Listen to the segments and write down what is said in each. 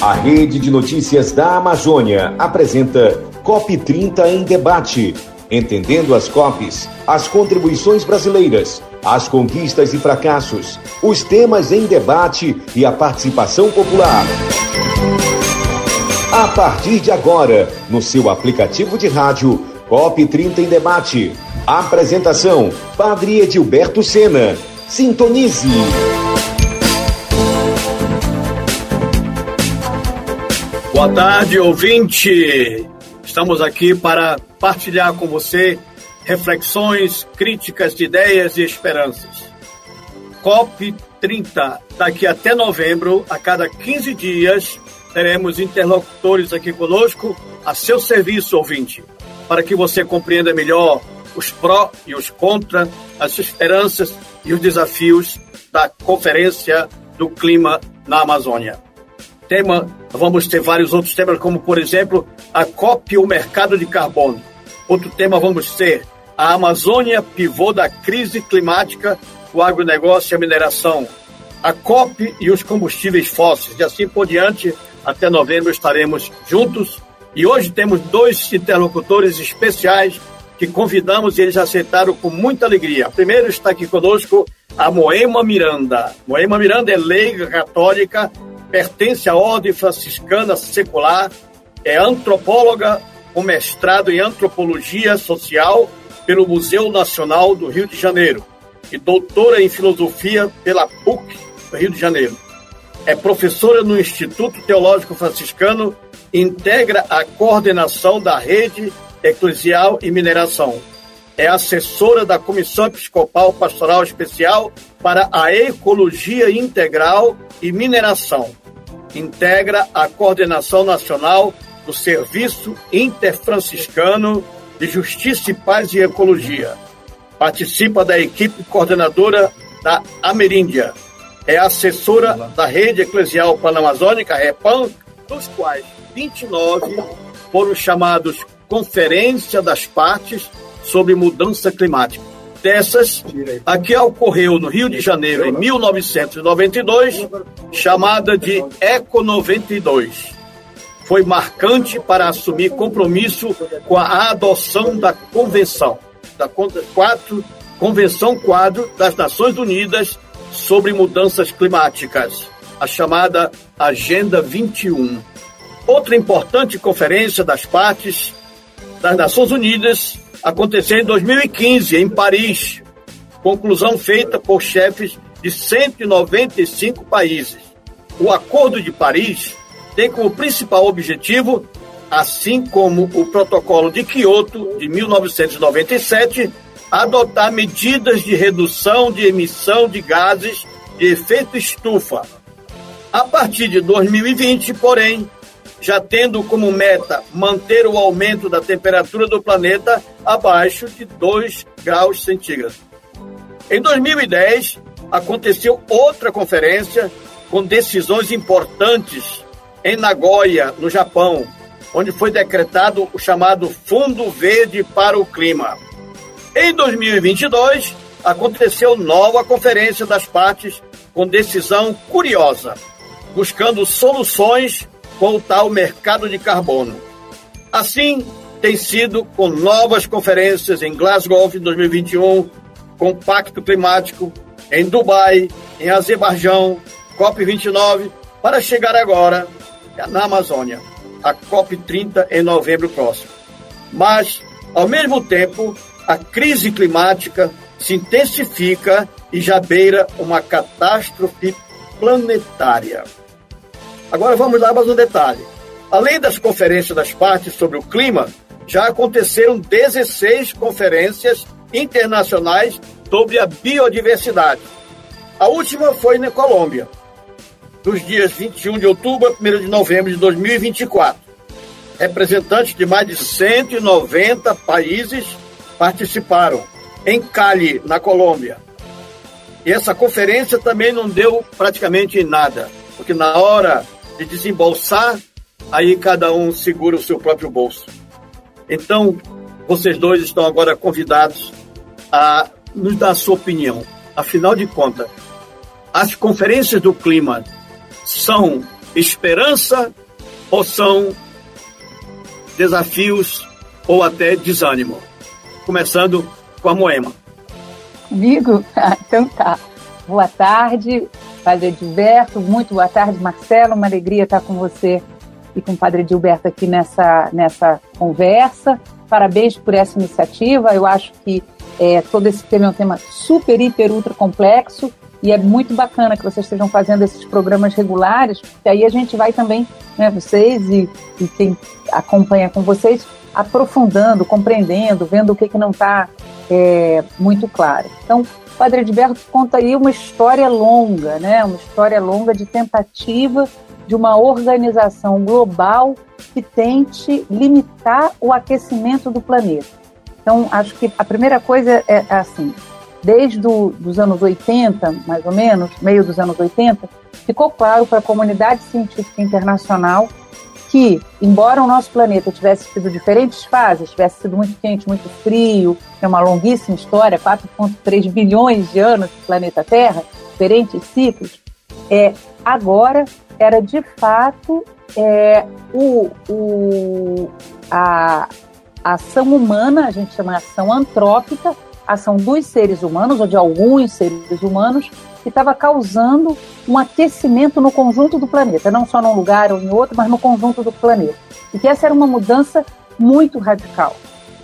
A Rede de Notícias da Amazônia apresenta COP30 em debate, entendendo as COPs, as contribuições brasileiras, as conquistas e fracassos, os temas em debate e a participação popular. A partir de agora, no seu aplicativo de rádio, COP30 em debate. Apresentação, Padre Edilberto Sena. Sintonize. Boa tarde, ouvinte. Estamos aqui para partilhar com você reflexões, críticas de ideias e esperanças. COP30, daqui até novembro, a cada 15 dias, teremos interlocutores aqui conosco a seu serviço, ouvinte, para que você compreenda melhor os pró e os contra, as esperanças e os desafios da Conferência do Clima na Amazônia. Vamos ter vários outros temas, como, por exemplo, a COP e o mercado de carbono. Outro tema vamos ter a Amazônia, pivô da crise climática, o agronegócio e a mineração. A COP e os combustíveis fósseis. E assim por diante, até novembro estaremos juntos. E hoje temos 2 interlocutores especiais que convidamos e eles aceitaram com muita alegria. Primeiro está aqui conosco a Moema Miranda. Moema Miranda é leiga católica, pertence à Ordem Franciscana Secular, é antropóloga com mestrado em Antropologia Social pelo Museu Nacional do Rio de Janeiro e doutora em Filosofia pela PUC do Rio de Janeiro. É professora no Instituto Teológico Franciscano e integra a coordenação da Rede Eclesial e Mineração. É assessora da Comissão Episcopal Pastoral Especial para a Ecologia Integral e Mineração. Integra a Coordenação Nacional do Serviço Interfranciscano de Justiça e Paz e Ecologia. Participa da equipe coordenadora da Ameríndia. É assessora da Rede Eclesial Panamazônica, REPAM, dos quais 29 foram chamados Conferência das Partes sobre Mudança Climática. Dessas, a que ocorreu no Rio de Janeiro em 1992, chamada de ECO 92. Foi marcante para assumir compromisso com a adoção da Convenção Quadro das Nações Unidas sobre Mudanças Climáticas, a chamada Agenda 21. Outra importante conferência das partes das Nações Unidas aconteceu em 2015, em Paris. Conclusão feita por chefes de 195 países. O Acordo de Paris tem como principal objetivo, assim como o Protocolo de Quioto, de 1997, adotar medidas de redução de emissão de gases de efeito estufa. A partir de 2020, porém, já tendo como meta manter o aumento da temperatura do planeta abaixo de 2 graus centígrados. Em 2010, aconteceu outra conferência com decisões importantes em Nagoya, no Japão, onde foi decretado o chamado Fundo Verde para o Clima. Em 2022, aconteceu nova conferência das partes com decisão curiosa, buscando soluções com o tal mercado de carbono. Assim, tem sido com novas conferências em Glasgow em 2021, com o Pacto Climático, em Dubai, em Azerbaijão, COP29, para chegar agora na Amazônia, a COP30 em novembro próximo. Mas, ao mesmo tempo, a crise climática se intensifica e já beira uma catástrofe planetária. Agora vamos lá mais um detalhe. Além das conferências das partes sobre o clima, já aconteceram 16 conferências internacionais sobre a biodiversidade. A última foi na Colômbia, dos dias 21 de outubro a 1º de novembro de 2024. Representantes de mais de 190 países participaram, em Cali, na Colômbia. E essa conferência também não deu praticamente em nada, porque na hora de desembolsar, aí cada um segura o seu próprio bolso. Então, vocês dois estão agora convidados a nos dar a sua opinião. Afinal de contas, as conferências do clima são esperança ou são desafios ou até desânimo? Começando com a Moema. Comigo? Então tá. Boa tarde, Padre Edilberto. Muito boa tarde, Marcelo. Uma alegria estar com você e com o Padre Edilberto aqui nessa conversa. Parabéns por essa iniciativa. Eu acho que todo esse tema é um tema super, hiper, ultra complexo e é muito bacana que vocês estejam fazendo esses programas regulares, porque aí a gente vai também, né, vocês e quem acompanha com vocês, aprofundando, compreendendo, vendo o que não está muito claro. Então, o Padre Edilberto conta aí uma história longa, né? Uma história longa de tentativa de uma organização global que tente limitar o aquecimento do planeta. Então, acho que a primeira coisa é assim, desde os anos 80, mais ou menos, meio dos anos 80, ficou claro para a comunidade científica internacional que, embora o nosso planeta tivesse tido diferentes fases, tivesse sido muito quente, muito frio, é uma longuíssima história, 4,3 bilhões de anos do planeta Terra, diferentes ciclos, agora era de fato a ação humana, a gente chama de ação antrópica, ação dos seres humanos, ou de alguns seres humanos, que estava causando um aquecimento no conjunto do planeta, não só num lugar ou em outro, mas no conjunto do planeta. E que essa era uma mudança muito radical.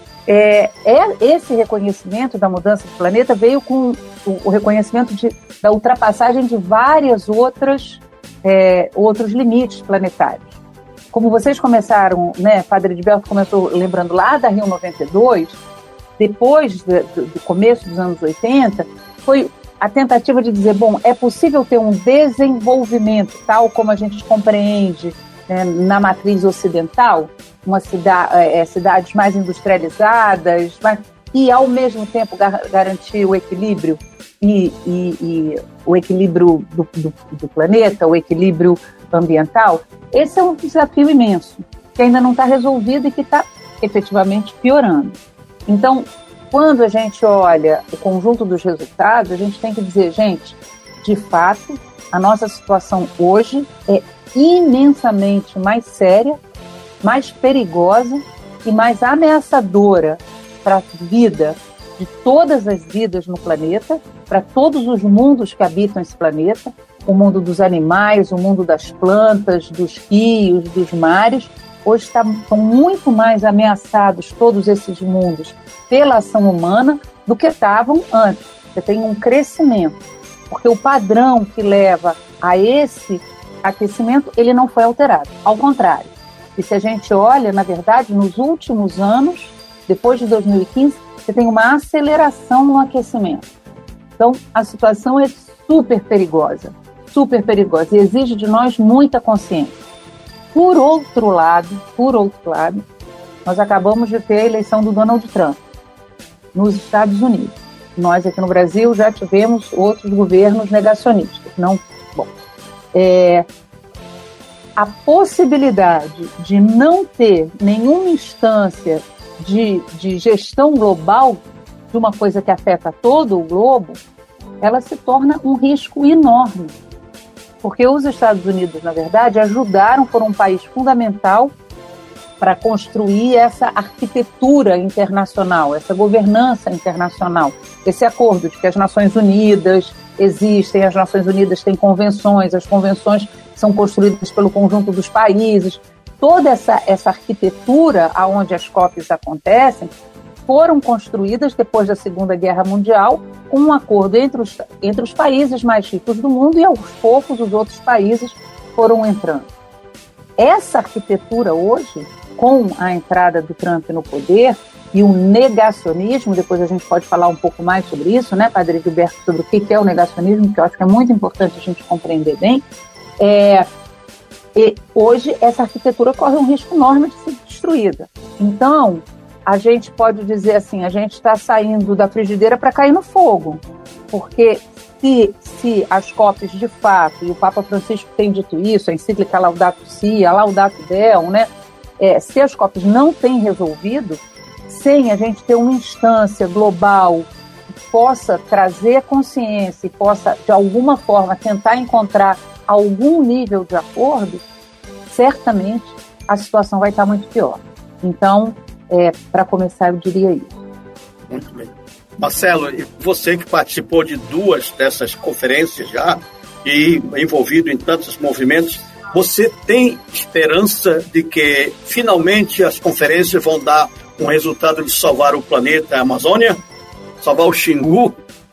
Esse reconhecimento da mudança do planeta veio com o reconhecimento da ultrapassagem de várias outros limites planetários. Como vocês começaram, né, Padre Edilberto começou lembrando lá da Rio 92, depois do começo dos anos 80, foi a tentativa de dizer, bom, é possível ter um desenvolvimento tal como a gente compreende, né, na matriz ocidental, cidades mais industrializadas, e ao mesmo tempo garantir o equilíbrio e o equilíbrio do planeta, o equilíbrio ambiental. Esse é um desafio imenso, que ainda não está resolvido e que está efetivamente piorando. Então, quando a gente olha o conjunto dos resultados, a gente tem que dizer, gente, de fato, a nossa situação hoje é imensamente mais séria, mais perigosa e mais ameaçadora para a vida de todas as vidas no planeta, para todos os mundos que habitam esse planeta, o mundo dos animais, o mundo das plantas, dos rios, dos mares. Hoje estão muito mais ameaçados todos esses mundos pela ação humana do que estavam antes. Você tem um crescimento, porque o padrão que leva a esse aquecimento, ele não foi alterado, ao contrário. E se a gente olha, na verdade, nos últimos anos, depois de 2015, você tem uma aceleração no aquecimento. Então, a situação é super perigosa, e exige de nós muita consciência. Por outro lado, nós acabamos de ter a eleição do Donald Trump nos Estados Unidos. Nós aqui no Brasil já tivemos outros governos negacionistas. A possibilidade de não ter nenhuma instância de gestão global de uma coisa que afeta todo o globo, ela se torna um risco enorme. Porque os Estados Unidos, na verdade, foram um país fundamental para construir essa arquitetura internacional, essa governança internacional, esse acordo de que as Nações Unidas existem, as Nações Unidas têm convenções, as convenções são construídas pelo conjunto dos países. Toda essa arquitetura onde as COPs acontecem foram construídas depois da Segunda Guerra Mundial com um acordo entre os países mais ricos do mundo e, aos poucos, os outros países foram entrando. Essa arquitetura hoje, com a entrada do Trump no poder e o negacionismo, depois a gente pode falar um pouco mais sobre isso, né, Padre Edilberto, sobre o que é o negacionismo, que eu acho que é muito importante a gente compreender bem, e hoje essa arquitetura corre um risco enorme de ser destruída. Então, a gente pode dizer assim, a gente está saindo da frigideira para cair no fogo, porque se as COPs de fato, e o Papa Francisco tem dito isso, a encíclica Laudato Si, a Laudato Deum, né, se as COPs não têm resolvido, sem a gente ter uma instância global que possa trazer consciência e possa, de alguma forma, tentar encontrar algum nível de acordo, certamente a situação vai estar muito pior. Então, para começar, eu diria isso. Muito bem. Marcelo, e você que participou de 2 dessas conferências já e envolvido em tantos movimentos, você tem esperança de que finalmente as conferências vão dar um resultado de salvar o planeta, a Amazônia? Salvar o Xingu?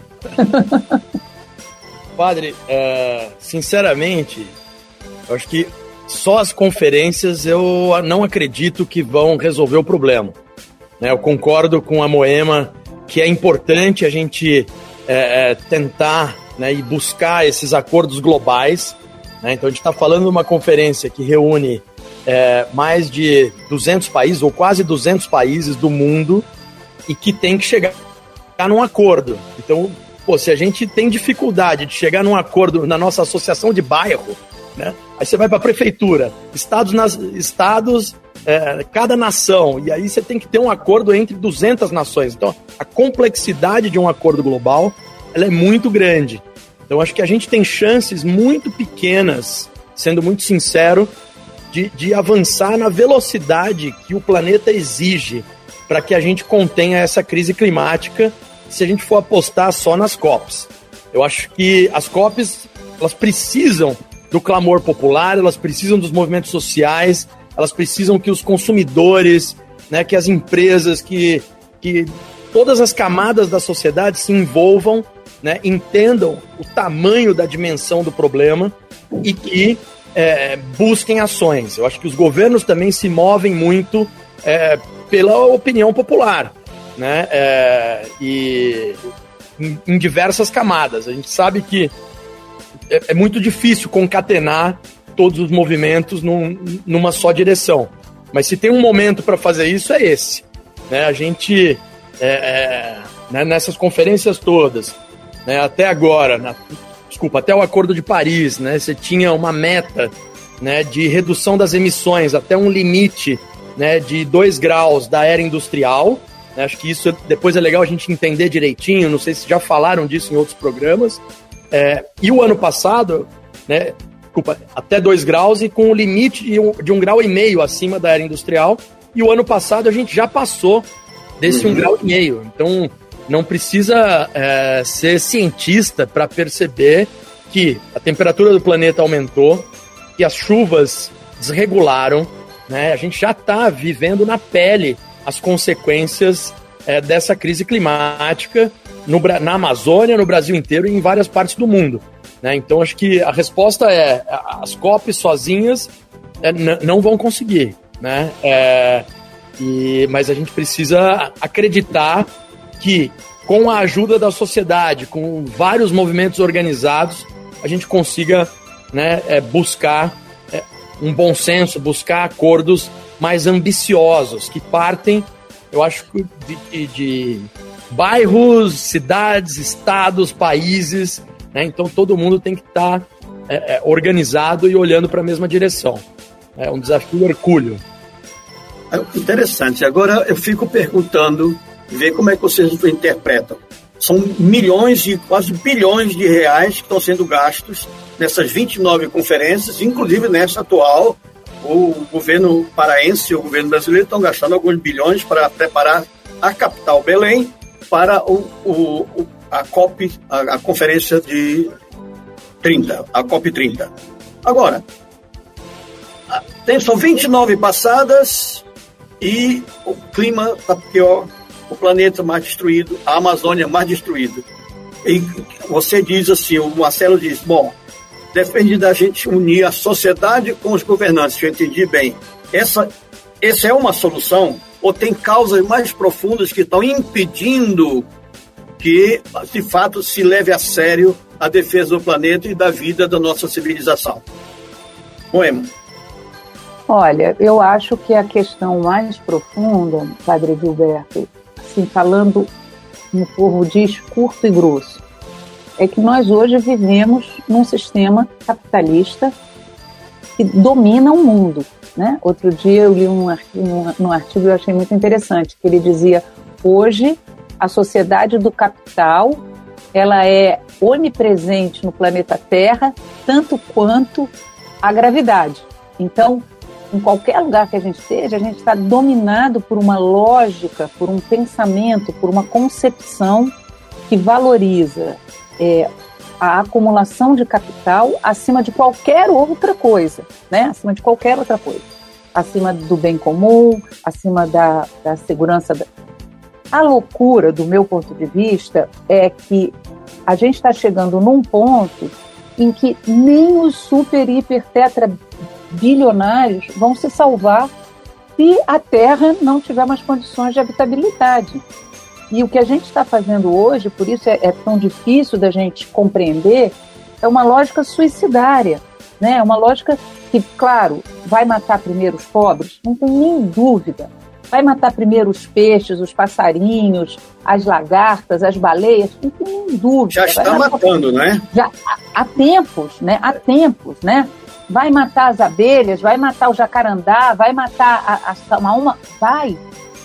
Padre, sinceramente, eu acho que só as conferências eu não acredito que vão resolver o problema. Eu concordo com a Moema que é importante a gente tentar, né, e buscar esses acordos globais. Então a gente está falando de uma conferência que reúne mais de 200 países, ou quase 200 países do mundo, e que tem que chegar num acordo. Então, se a gente tem dificuldade de chegar num acordo na nossa associação de bairro, né, aí você vai para a prefeitura, estados, cada nação, e aí você tem que ter um acordo entre 200 nações. Então, a complexidade de um acordo global, ela é muito grande. Então, acho que a gente tem chances muito pequenas, sendo muito sincero, de avançar na velocidade que o planeta exige para que a gente contenha essa crise climática, se a gente for apostar só nas COPs. Eu acho que as COPs, elas precisam do clamor popular, elas precisam dos movimentos sociais, elas precisam que os consumidores, né, que as empresas, que todas as camadas da sociedade se envolvam, né, entendam o tamanho da dimensão do problema e que busquem ações. Eu acho que os governos também se movem muito pela opinião popular, né, e em diversas camadas. A gente sabe que é muito difícil concatenar todos os movimentos numa só direção, mas se tem um momento para fazer isso, é esse, né? A gente, né, nessas conferências todas, né, até agora, até o Acordo de Paris, né, você tinha uma meta, né, de redução das emissões até um limite, né, de 2 graus da era industrial. Acho que isso depois é legal a gente entender direitinho, não sei se já falaram disso em outros programas. E o ano passado, né, até 2 graus e com o limite de 1,5 grau acima da era industrial. E o ano passado a gente já passou desse 1,5 grau. Então, não precisa ser cientista para perceber que a temperatura do planeta aumentou, que as chuvas desregularam, né? A gente já está vivendo na pele as consequências dessa crise climática na Amazônia, no Brasil inteiro e em várias partes do mundo, né? Então, acho que a resposta as COPs sozinhas não vão conseguir, né? Mas a gente precisa acreditar que, com a ajuda da sociedade, com vários movimentos organizados, a gente consiga, né, buscar um bom senso, buscar acordos mais ambiciosos, que partem, eu acho, de bairros, cidades, estados, países, né? Então todo mundo tem que estar organizado e olhando para a mesma direção. É um desafio hercúleo. Interessante. Agora eu fico perguntando, ver como é que vocês interpretam. São milhões e quase bilhões de reais que estão sendo gastos nessas 29 conferências, inclusive nessa atual. O governo paraense e o governo brasileiro estão gastando alguns bilhões para preparar a capital Belém para a COP, a conferência de 30, a COP 30. Agora, são 29 passadas e o clima está pior, o planeta mais destruído, a Amazônia mais destruída. E você diz assim, o Marcelo diz, bom, depende da gente unir a sociedade com os governantes, se eu entendi bem. Essa é uma solução? Ou tem causas mais profundas que estão impedindo que, de fato, se leve a sério a defesa do planeta e da vida da nossa civilização? Moema. Olha, eu acho que a questão mais profunda, Padre Gilberto, assim, falando, como o povo diz, curto e grosso, é que nós hoje vivemos num sistema capitalista que domina o mundo, né? Outro dia eu li um artigo que eu achei muito interessante, que ele dizia, hoje a sociedade do capital, ela é onipresente no planeta Terra tanto quanto a gravidade. Então, em qualquer lugar que a gente esteja, a gente está dominado por uma lógica, por um pensamento, por uma concepção que valoriza a acumulação de capital acima de qualquer outra coisa, né? Acima de qualquer outra coisa. Acima do bem comum, acima da segurança. A loucura, do meu ponto de vista, é que a gente está chegando num ponto em que nem os super, hiper, tetra bilionários vão se salvar se a Terra não tiver mais condições de habitabilidade. E o que a gente está fazendo hoje, por isso é tão difícil da gente compreender, é uma lógica suicidária, né? É uma lógica que, claro, vai matar primeiro os pobres, não tem nem dúvida. Vai matar primeiro os peixes, os passarinhos, as lagartas, as baleias, não tem nem dúvida. Já está matando, né? Já há tempos, né? Há tempos, né? Vai matar as abelhas, vai matar o jacarandá, vai matar vai.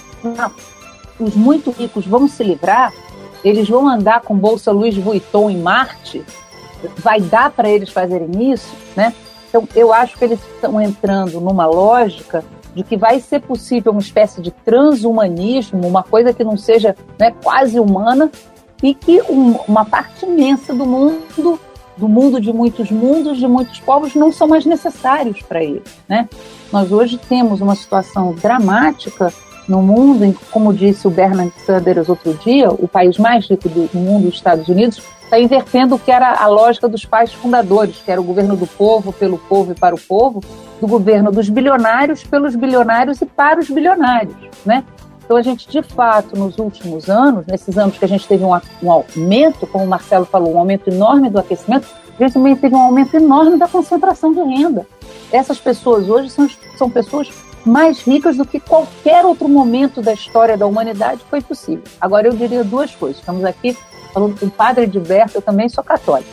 Os muito ricos vão se livrar, eles vão andar com bolsa Louis Vuitton em Marte, vai dar para eles fazerem isso, né? Então, eu acho que eles estão entrando numa lógica de que vai ser possível uma espécie de transhumanismo, uma coisa que não seja, né, quase humana, e que uma parte imensa do mundo de muitos povos, não são mais necessários para eles, né? Nós hoje temos uma situação dramática no mundo, em, como disse o Bernard Sanders outro dia, o país mais rico do mundo, os Estados Unidos, está invertendo o que era a lógica dos pais fundadores, que era o governo do povo, pelo povo e para o povo, do governo dos bilionários, pelos bilionários e para os bilionários, né? Então a gente, de fato, nos últimos anos, nesses anos que a gente teve um aumento, como o Marcelo falou, um aumento enorme do aquecimento, a gente também teve um aumento enorme da concentração de renda. Essas pessoas hoje são pessoas mais ricas do que qualquer outro momento da história da humanidade foi possível. Agora, eu diria duas coisas. Estamos aqui falando com o padre Edilberto, eu também sou católica.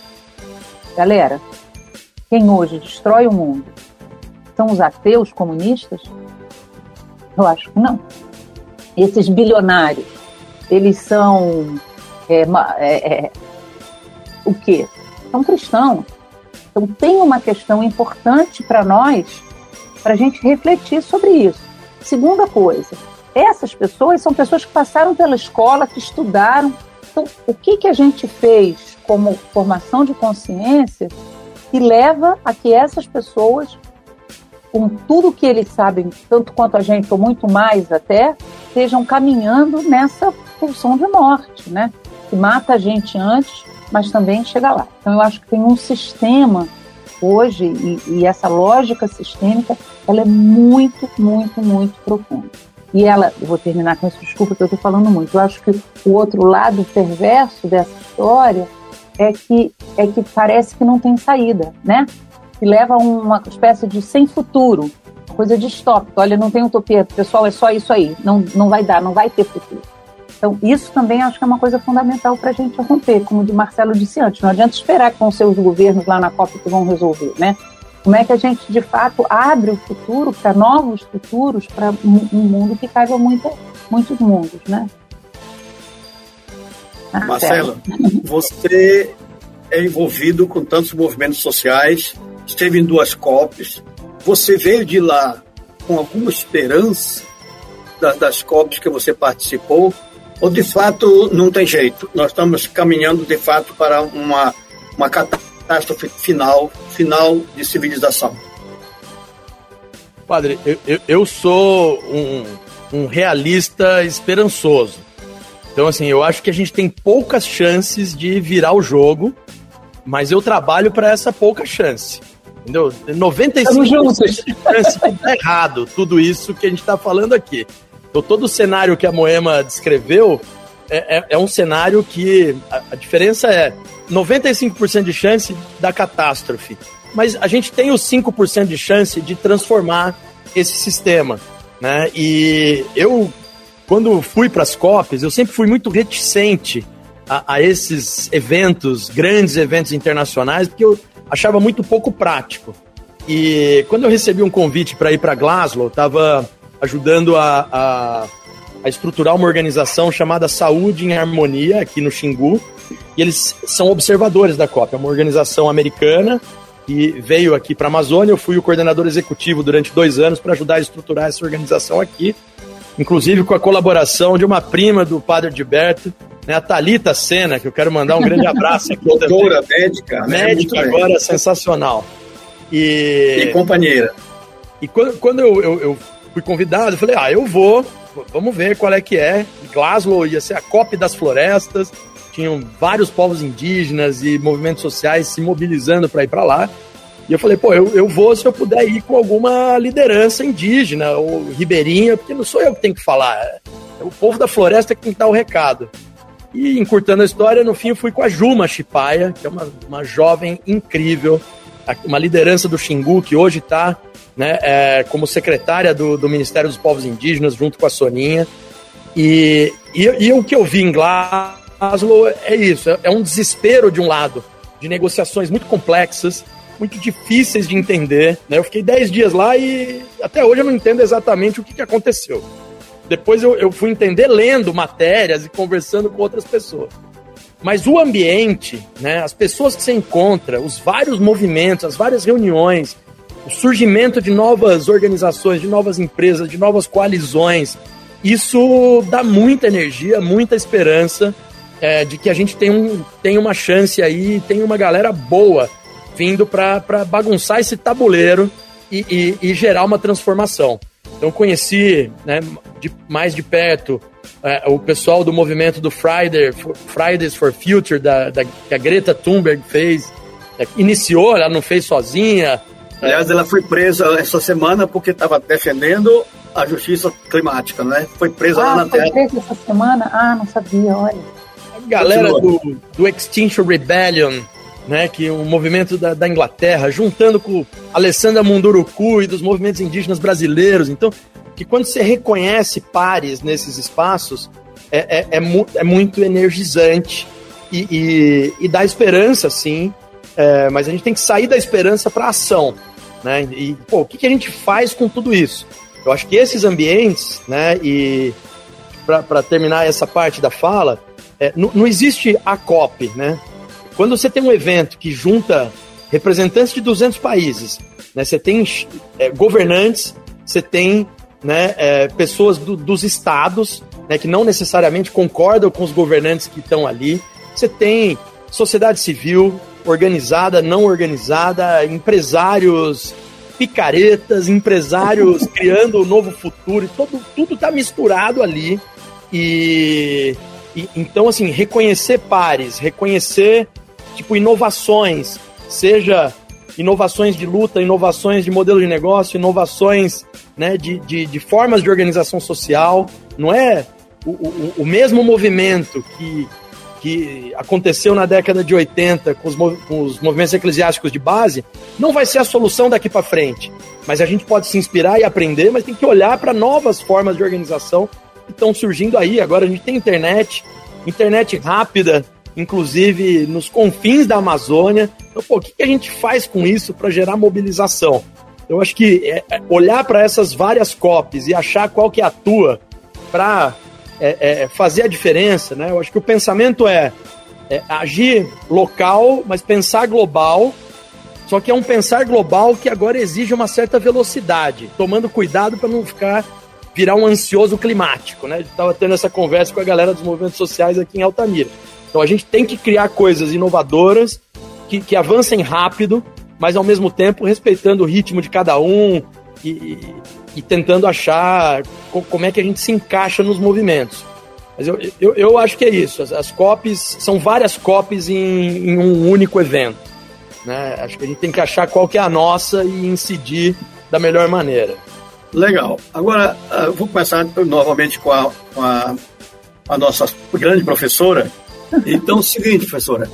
Galera, quem hoje destrói o mundo são os ateus comunistas? Eu acho que não. Esses bilionários, eles são o quê? São cristãos. Então tem uma questão importante para nós, para a gente refletir sobre isso. Segunda coisa, essas pessoas são pessoas que passaram pela escola, que estudaram. Então, o que a gente fez como formação de consciência que leva a que essas pessoas, com tudo que eles sabem, tanto quanto a gente, ou muito mais até, estejam caminhando nessa pulsão de morte, né? Que mata a gente antes, mas também chega lá. Então, eu acho que tem um sistema hoje, e essa lógica sistêmica, ela é muito, muito, muito profunda. E ela, eu vou terminar com isso, desculpa que eu estou falando muito, eu acho que o outro lado perverso dessa história é que parece que não tem saída, né? Que leva a uma espécie de sem futuro, uma coisa distópica. Olha, não tem utopia, pessoal, é só isso aí, não vai dar, não vai ter futuro. Então, isso também acho que é uma coisa fundamental para a gente romper, como o de Marcelo disse antes. Não adianta esperar que vão ser os governos lá na COP que vão resolver, né? Como é que a gente, de fato, abre o futuro para novos futuros, para um mundo que caiba muitos mundos, né? Marcela, você é envolvido com tantos movimentos sociais, esteve em 2 COPs, você veio de lá com alguma esperança das COPs que você participou, ou de fato não tem jeito? Nós estamos caminhando de fato para uma catástrofe final de civilização. Padre, eu sou um realista esperançoso. Então, assim, eu acho que a gente tem poucas chances de virar o jogo, mas eu trabalho para essa pouca chance. Entendeu? 95% de chance de dar errado tudo isso que a gente está falando aqui. Então, todo o cenário que a Moema descreveu é um cenário que a diferença é 95% de chance da catástrofe. Mas a gente tem os 5% de chance de transformar esse sistema, né? E eu, quando fui para as COPs, eu sempre fui muito reticente a esses eventos, grandes eventos internacionais, porque eu achava muito pouco prático. E quando eu recebi um convite para ir para Glasgow, eu estava ajudando a estruturar uma organização chamada Saúde em Harmonia, aqui no Xingu, e eles são observadores da COP. É uma organização americana que veio aqui para a Amazônia. Eu fui o coordenador executivo durante 2 anos para ajudar a estruturar essa organização aqui, inclusive com a colaboração de uma prima do Padre Gilberto, né, a Thalita Sena, que eu quero mandar um grande abraço aqui. Doutora, médica. Médica agora, sensacional. E companheira. E quando eu fui convidado, eu falei, eu vou, vamos ver qual é que é. Glasgow ia ser a COP das florestas, tinham vários povos indígenas e movimentos sociais se mobilizando para ir para lá. E eu falei, eu vou se eu puder ir com alguma liderança indígena ou ribeirinha, porque não sou eu que tenho que falar, é o povo da floresta que tem que dar o recado. E encurtando a história, no fim eu fui com a Juma Chipaia, que é uma jovem incrível, uma liderança do Xingu, que hoje está, né, como secretária do Ministério dos Povos Indígenas, junto com a Soninha. E o que eu vi em Glasgow é isso, é um desespero de um lado, de negociações muito complexas, muito difíceis de entender, né? Eu fiquei 10 dias lá e até hoje eu não entendo exatamente o que aconteceu. Depois eu fui entender lendo matérias e conversando com outras pessoas. Mas o ambiente, né, as pessoas que você encontra, os vários movimentos, as várias reuniões, o surgimento de novas organizações, de novas empresas, de novas coalizões, isso dá muita energia, muita esperança de que a gente tem uma chance aí, tem uma galera boa vindo para bagunçar esse tabuleiro e gerar uma transformação. Então conheci, né, mais de perto o pessoal do movimento do Fridays for Future, que a Greta Thunberg fez, iniciou, ela não fez sozinha. Aliás, ela foi presa essa semana porque estava defendendo a justiça climática, né? Foi presa lá na Terra. Foi presa essa semana? Não sabia, olha. A galera do Extinction Rebellion, né, que é um movimento da Inglaterra, juntando com Alessandra Munduruku e dos movimentos indígenas brasileiros. Então, que quando você reconhece pares nesses espaços, é muito energizante e dá esperança, sim, mas a gente tem que sair da esperança para a ação, né? E, o que a gente faz com tudo isso? Eu acho que esses ambientes, né, e para terminar essa parte da fala, não existe a COP, né? Quando você tem um evento que junta representantes de 200 países, né, você tem governantes, você tem, né, pessoas dos estados, né, que não necessariamente concordam com os governantes que estão ali, você tem sociedade civil, organizada, não organizada, empresários picaretas, empresários criando um novo futuro, tudo está misturado ali. E então, assim, reconhecer pares, reconhecer inovações, seja inovações de luta, inovações de modelo de negócio, inovações, né, de formas de organização social. Não é o mesmo movimento que aconteceu na década de 80 com os movimentos eclesiásticos de base, não vai ser a solução daqui para frente. Mas a gente pode se inspirar e aprender, mas tem que olhar para novas formas de organização que estão surgindo aí. Agora a gente tem internet rápida, inclusive nos confins da Amazônia. Então, o que a gente faz com isso para gerar mobilização? Eu acho que olhar para essas várias COPs e achar qual que atua para fazer a diferença, né? Eu acho que o pensamento é agir local, mas pensar global, só que é um pensar global que agora exige uma certa velocidade, tomando cuidado para não virar um ansioso climático, né? A gente estava tendo essa conversa com a galera dos movimentos sociais aqui em Altamira. Então a gente tem que criar coisas inovadoras que avancem rápido, mas ao mesmo tempo respeitando o ritmo de cada um e tentando achar como é que a gente se encaixa nos movimentos. Mas eu acho que é isso. As COPs são várias COPs em um único evento, né? Acho que a gente tem que achar qual que é a nossa e incidir da melhor maneira. Legal. Agora, vou começar novamente com a nossa grande professora. Então, é o seguinte, professora,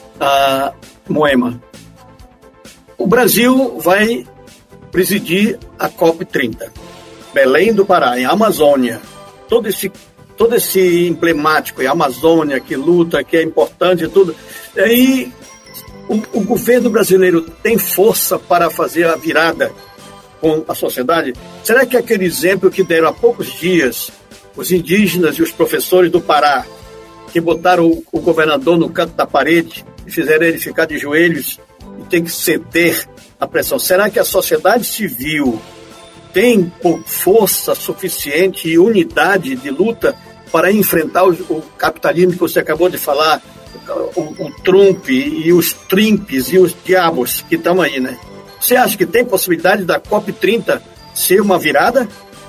Moema, o Brasil vai presidir a COP30. Belém do Pará, em Amazônia, todo esse emblemático, em Amazônia, que luta, que é importante e tudo. E aí, o governo brasileiro tem força para fazer a virada com a sociedade? Será que aquele exemplo que deram há poucos dias, os indígenas e os professores do Pará, que botaram o governador no canto da parede e fizeram ele ficar de joelhos e tem que ceder à pressão. Será que a sociedade civil tem força suficiente e unidade de luta para enfrentar o capitalismo que você acabou de falar, o Trump e os Trimps e os diabos que estão aí, né? Você acha que tem possibilidade da COP30 ser uma virada?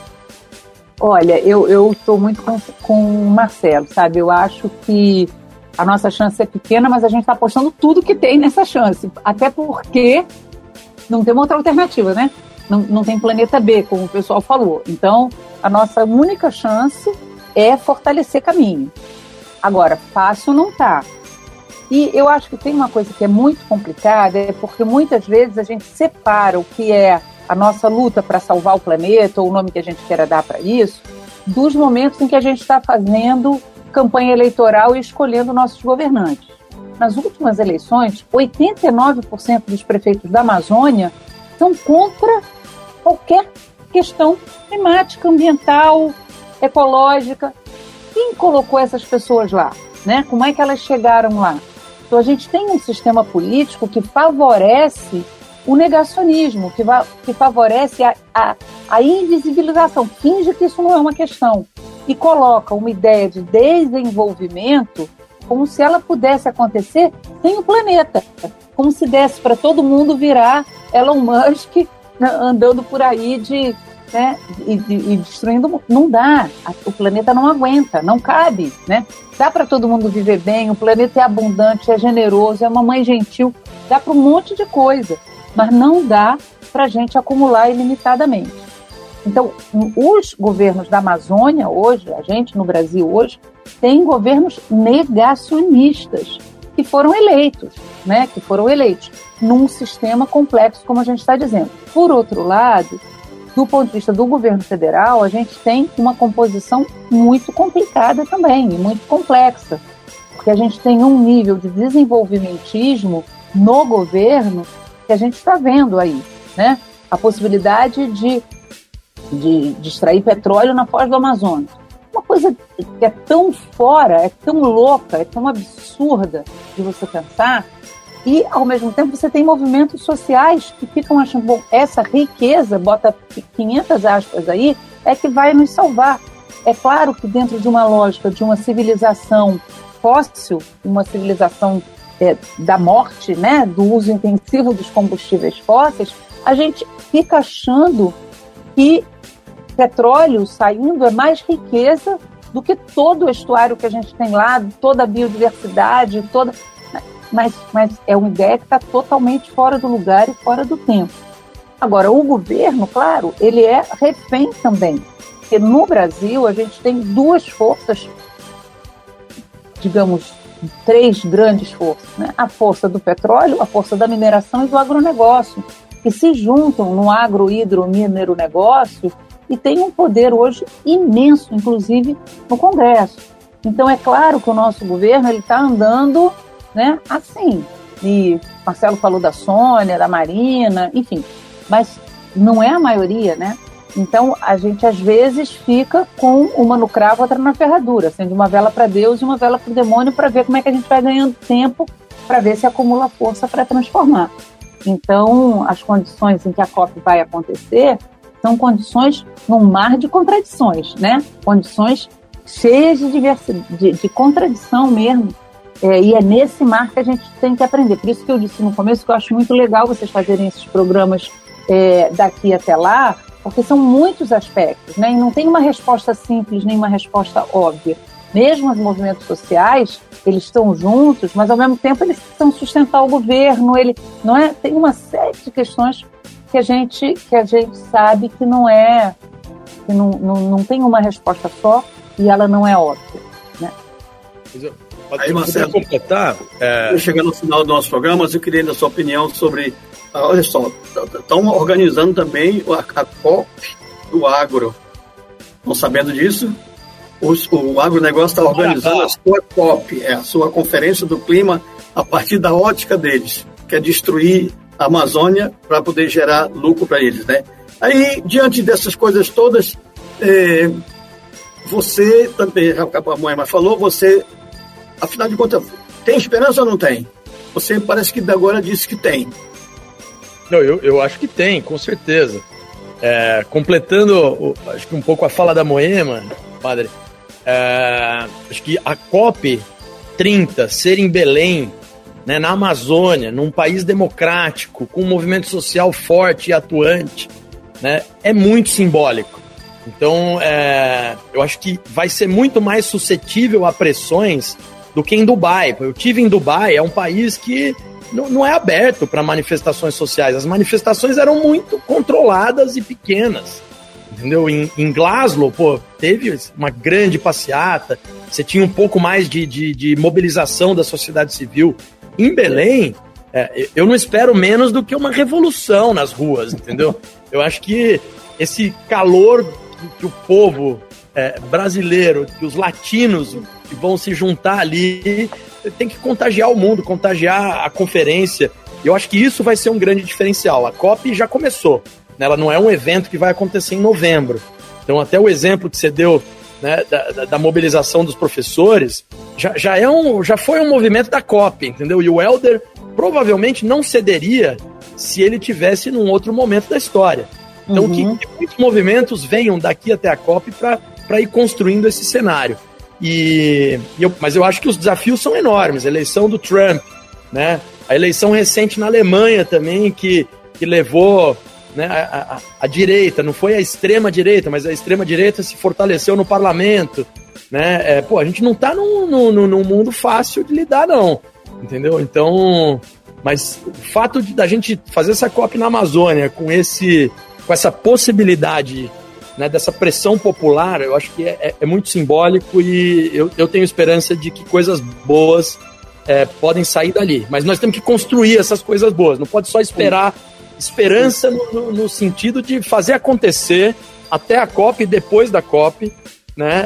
Olha, eu estou muito com o Marcelo, sabe? Eu acho que a nossa chance é pequena, mas a gente está apostando tudo que tem nessa chance. Até porque não tem uma outra alternativa, né? Não tem planeta B, como o pessoal falou. Então, a nossa única chance é fortalecer caminho. Agora, fácil não está. E eu acho que tem uma coisa que é muito complicada, é porque muitas vezes a gente separa o que é a nossa luta para salvar o planeta, ou o nome que a gente queira dar para isso, dos momentos em que a gente está fazendo campanha eleitoral e escolhendo nossos governantes. Nas últimas eleições, 89% dos prefeitos da Amazônia são contra qualquer questão climática, ambiental, ecológica. Quem colocou essas pessoas lá? Né? Como é que elas chegaram lá? Então, a gente tem um sistema político que favorece o negacionismo, que favorece a invisibilização, finge que isso não é uma questão, e coloca uma ideia de desenvolvimento como se ela pudesse acontecer sem o planeta, como se desse para todo mundo virar Elon Musk, né, andando por aí e destruindo. Não dá, o planeta não aguenta, não cabe, né? Dá para todo mundo viver bem, o planeta é abundante, é generoso, é uma mãe gentil, dá para um monte de coisa, mas não dá para a gente acumular ilimitadamente. Então, os governos da Amazônia hoje, a gente no Brasil hoje, tem governos negacionistas que foram eleitos, né? Que foram eleitos num sistema complexo, como a gente está dizendo. Por outro lado, do ponto de vista do governo federal, a gente tem uma composição muito complicada também, e muito complexa, porque a gente tem um nível de desenvolvimentismo no governo que a gente está vendo aí, né? A possibilidade de extrair petróleo na foz do Amazonas. Uma coisa que é tão fora, é tão louca, é tão absurda de você pensar, e, ao mesmo tempo, você tem movimentos sociais que ficam achando, bom, essa riqueza, bota 500 aspas aí, é que vai nos salvar. É claro que dentro de uma lógica de uma civilização fóssil, uma civilização da morte, né, do uso intensivo dos combustíveis fósseis, a gente fica achando que petróleo saindo é mais riqueza do que todo o estuário que a gente tem lá, toda a biodiversidade, mas é uma ideia que está totalmente fora do lugar e fora do tempo. Agora, o governo, claro, ele é refém também, porque no Brasil a gente tem duas forças, digamos, três grandes forças, né? A força do petróleo, a força da mineração e do agronegócio, que se juntam no agro-hidro-minero negócio e tem um poder hoje imenso, inclusive no Congresso. Então, é claro que o nosso governo está andando, né, assim. E Marcelo falou da Sônia, da Marina, enfim, mas não é a maioria, né? Então, a gente às vezes fica com uma no cravo, outra na ferradura, acende uma vela para Deus e uma vela para o demônio para ver como é que a gente vai ganhando tempo para ver se acumula força para transformar. Então, as condições em que a COP vai acontecer são condições num mar de contradições, né? Condições cheias de diversidade, de contradição mesmo. E é nesse mar que a gente tem que aprender. Por isso que eu disse no começo que eu acho muito legal vocês fazerem esses programas daqui até lá, porque são muitos aspectos, né? E não tem uma resposta simples, nem uma resposta óbvia. Mesmo os movimentos sociais, eles estão juntos, mas ao mesmo tempo eles precisam sustentar o governo. Não é? Tem uma série de questões que a gente sabe que não tem uma resposta só e ela não é óbvia, né? Aí, Marcelo, chegando no final do nosso programa, eu queria a sua opinião sobre... Olha só, estão organizando também a COP do agro. Estão sabendo disso? O agronegócio está organizando a sua COP, a sua Conferência do Clima, a partir da ótica deles, que é destruir a Amazônia para poder gerar lucro para eles, né? Aí, diante dessas coisas todas, você também, a Moema falou, você, afinal de contas, tem esperança ou não tem? Você parece que agora disse que tem. Não, eu acho que tem, com certeza. Completando, acho que um pouco a fala da Moema, padre, acho que a COP30 ser em Belém, né, na Amazônia, num país democrático, com um movimento social forte e atuante, né, é muito simbólico. Então, eu acho que vai ser muito mais suscetível a pressões do que em Dubai. Eu tive em Dubai, é um país que não é aberto para manifestações sociais. As manifestações eram muito controladas e pequenas, entendeu? Em Glasgow, teve uma grande passeata, você tinha um pouco mais de mobilização da sociedade civil. Em Belém, eu não espero menos do que uma revolução nas ruas, entendeu? Eu acho que esse calor que o povo brasileiro, que os latinos que vão se juntar ali, tem que contagiar o mundo, contagiar a conferência. Eu acho que isso vai ser um grande diferencial. A COP já começou, né? Ela não é um evento que vai acontecer em novembro. Então, até o exemplo que você deu, né, da mobilização dos professores, já foi um movimento da COP, entendeu? E o Helder provavelmente não cederia se ele tivesse num outro momento da história. Então, que muitos movimentos venham daqui até a COP para ir construindo esse cenário. Mas eu acho que os desafios são enormes. A eleição do Trump, né? A eleição recente na Alemanha também, que levou, né, a direita, não foi a extrema-direita, mas a extrema-direita se fortaleceu no parlamento, né? A gente não está num mundo fácil de lidar, não, entendeu? Então, mas o fato da gente fazer essa COP na Amazônia com essa possibilidade, né, dessa pressão popular, eu acho que é muito simbólico e eu tenho esperança de que coisas boas podem sair dali. Mas nós temos que construir essas coisas boas, não pode só esperar. Esperança no sentido de fazer acontecer até a COP e depois da COP, né?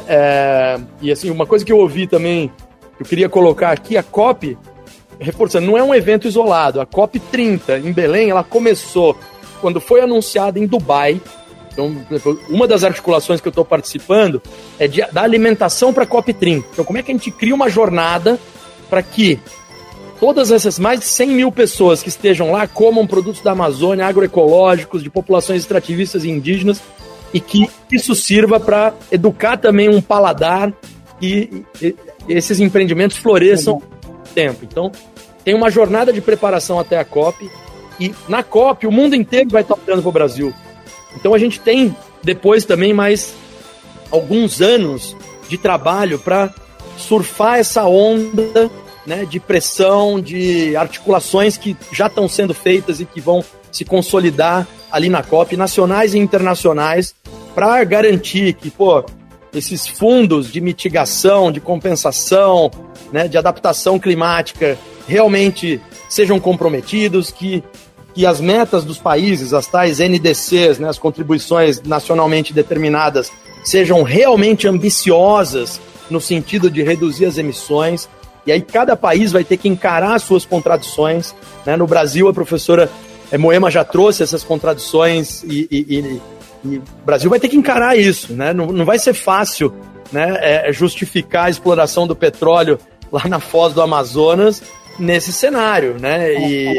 E assim, uma coisa que eu ouvi também, que eu queria colocar aqui, a COP, reforçando, não é um evento isolado. A COP30 em Belém, ela começou quando foi anunciada em Dubai. Então, uma das articulações que eu estou participando é da alimentação para a COP30. Então, como é que a gente cria uma jornada para que todas essas mais de 100 mil pessoas que estejam lá comam produtos da Amazônia, agroecológicos, de populações extrativistas e indígenas, e que isso sirva para educar também um paladar e esses empreendimentos floresçam no tempo. Então, tem uma jornada de preparação até a COP, e na COP o mundo inteiro vai estar olhando para o Brasil. Então a gente tem depois também mais alguns anos de trabalho para surfar essa onda, né, de pressão, de articulações que já estão sendo feitas e que vão se consolidar ali na COP, nacionais e internacionais, para garantir que esses fundos de mitigação, de compensação, né, de adaptação climática realmente sejam comprometidos, que as metas dos países, as tais NDCs, né, as contribuições nacionalmente determinadas, sejam realmente ambiciosas no sentido de reduzir as emissões. E aí cada país vai ter que encarar as suas contradições, né? No Brasil, a professora Moema já trouxe essas contradições e o Brasil vai ter que encarar isso, né? Não vai ser fácil, né, justificar a exploração do petróleo lá na foz do Amazonas nesse cenário, né?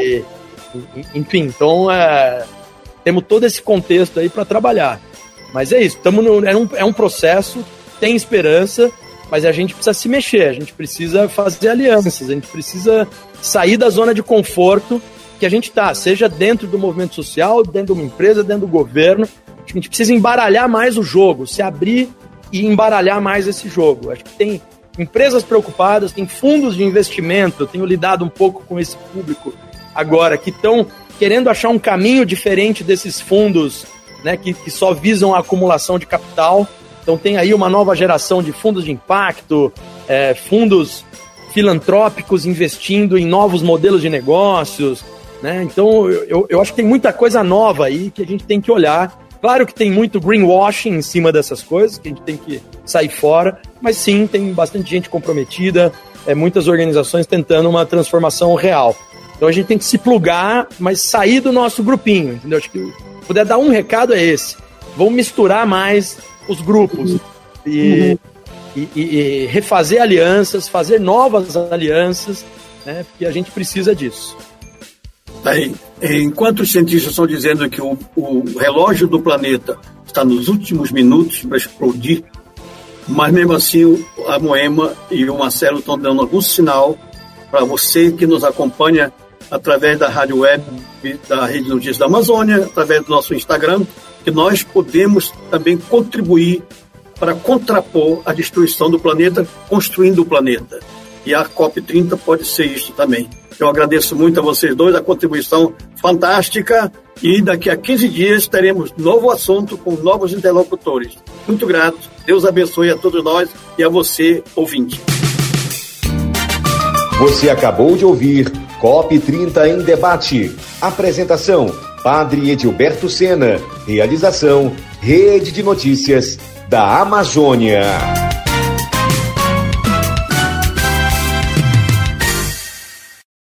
Enfim, então temos todo esse contexto aí para trabalhar. Mas é isso, é um processo, tem esperança, mas a gente precisa se mexer, a gente precisa fazer alianças, a gente precisa sair da zona de conforto que a gente está, seja dentro do movimento social, dentro de uma empresa, dentro do governo. A gente precisa embaralhar mais o jogo, se abrir e embaralhar mais esse jogo. Acho que tem empresas preocupadas, tem fundos de investimento, eu tenho lidado um pouco com esse público agora, que estão querendo achar um caminho diferente desses fundos, né, que só visam a acumulação de capital. Então tem aí uma nova geração de fundos de impacto, fundos filantrópicos investindo em novos modelos de negócios, né? Então eu acho que tem muita coisa nova aí que a gente tem que olhar. Claro que tem muito greenwashing em cima dessas coisas, que a gente tem que sair fora, mas sim, tem bastante gente comprometida, muitas organizações tentando uma transformação real. Então a gente tem que se plugar, mas sair do nosso grupinho, entendeu? Acho que se puder dar um recado é esse. Vamos misturar mais os grupos. e refazer alianças, fazer novas alianças, né? Porque a gente precisa disso. Bem, enquanto os cientistas estão dizendo que o relógio do planeta está nos últimos minutos para explodir, mas mesmo assim a Moema e o Marcelo estão dando algum sinal para você que nos acompanha através da rádio web da Rede Notícias da Amazônia, através do nosso Instagram, que nós podemos também contribuir para contrapor a destruição do planeta, construindo o planeta. E a COP30 pode ser isso também. Eu agradeço muito a vocês dois, a contribuição fantástica, e daqui a 15 dias teremos novo assunto com novos interlocutores. Muito grato, Deus abençoe a todos nós e a você, ouvinte. Você acabou de ouvir COP30 em Debate. Apresentação, Padre Edilberto Sena. Realização, Rede de Notícias da Amazônia.